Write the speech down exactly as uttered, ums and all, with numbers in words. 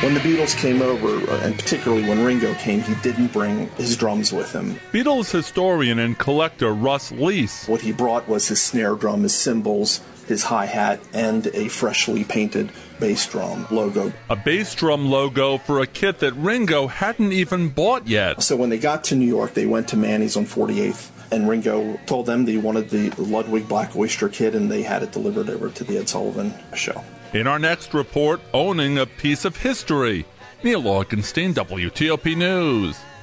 When the Beatles came over, and particularly when Ringo came, he didn't bring his drums with him. Beatles historian and collector Russ Leese. What he brought was his snare drum, his cymbals, his hi-hat, and a freshly painted bass drum logo. A bass drum logo for a kit that Ringo hadn't even bought yet. So when they got to New York, they went to Manny's on forty-eighth, and Ringo told them that he wanted the Ludwig Black Oyster kit, and they had it delivered over to the Ed Sullivan Show. In our next report, owning a piece of history. Neil Augenstein, W T O P News.